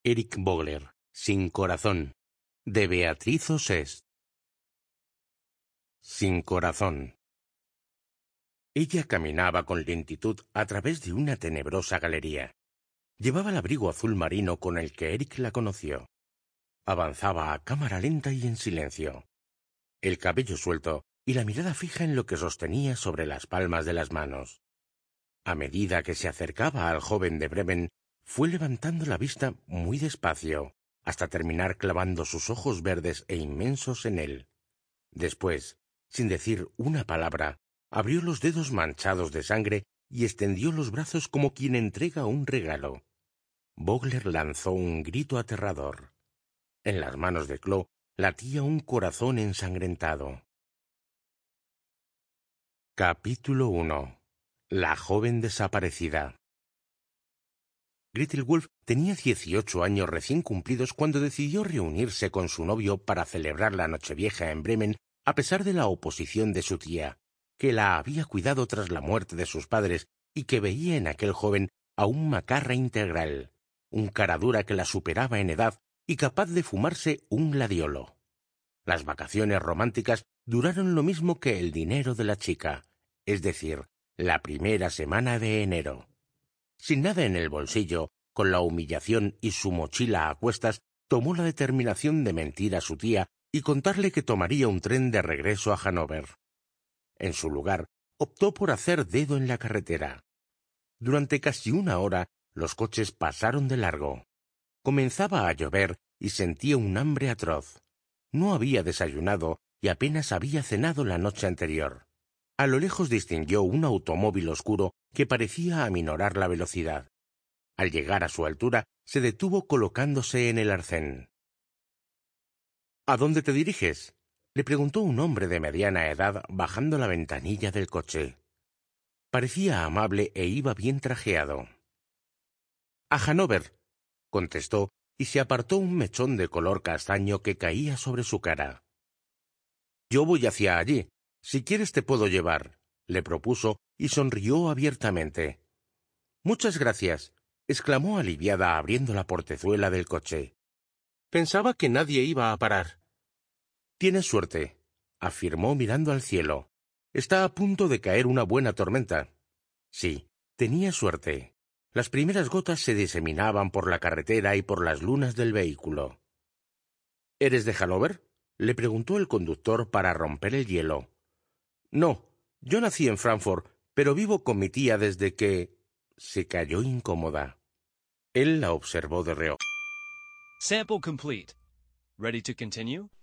Eric Vogler, Sin corazón, de Beatriz Ossest. Sin corazón. Ella caminaba con lentitud a través de una tenebrosa galería. Llevaba el abrigo azul marino con el que Eric la conoció. Avanzaba a cámara lenta y en silencio. El cabello suelto y la mirada fija en lo que sostenía sobre las palmas de las manos. A medida que se acercaba al joven de Bremen, fue levantando la vista muy despacio, hasta terminar clavando sus ojos verdes e inmensos en él. Después, sin decir una palabra, abrió los dedos manchados de sangre y extendió los brazos como quien entrega un regalo. Vogler lanzó un grito aterrador. En las manos de Chloe latía un corazón ensangrentado. Capítulo 1. La joven desaparecida. Gretel Wolf tenía 18 años recién cumplidos cuando decidió reunirse con su novio para celebrar la Nochevieja en Bremen, a pesar de la oposición de su tía, que la había cuidado tras la muerte de sus padres y que veía en aquel joven a un macarra integral, un caradura que la superaba en edad y capaz de fumarse un gladiolo. Las vacaciones románticas duraron lo mismo que el dinero de la chica, es decir, la primera semana de enero. Sin nada en el bolsillo, con la humillación y su mochila a cuestas, tomó la determinación de mentir a su tía y contarle que tomaría un tren de regreso a Hannover. En su lugar, optó por hacer dedo en la carretera. Durante casi una hora, los coches pasaron de largo. Comenzaba a llover y sentía un hambre atroz. No había desayunado y apenas había cenado la noche anterior. A lo lejos distinguió un automóvil oscuro que parecía aminorar la velocidad. Al llegar a su altura, se detuvo colocándose en el arcén. —¿A dónde te diriges? —le preguntó un hombre de mediana edad bajando la ventanilla del coche. Parecía amable e iba bien trajeado. —A Hannover —contestó, y se apartó un mechón de color castaño que caía sobre su cara. —Yo voy hacia allí. Si quieres te puedo llevar —le propuso, y sonrió abiertamente. —Muchas gracias —exclamó aliviada abriendo la portezuela del coche. Pensaba que nadie iba a parar. —Tienes suerte —afirmó mirando al cielo—. Está a punto de caer una buena tormenta. Sí, tenía suerte. Las primeras gotas se diseminaban por la carretera y por las lunas del vehículo. —¿Eres de Hannover? —le preguntó el conductor para romper el hielo. —No, yo nací en Frankfurt, pero vivo con mi tía desde que... Se calló incómoda. Él la observó de reojo. Sample complete. Ready to continue?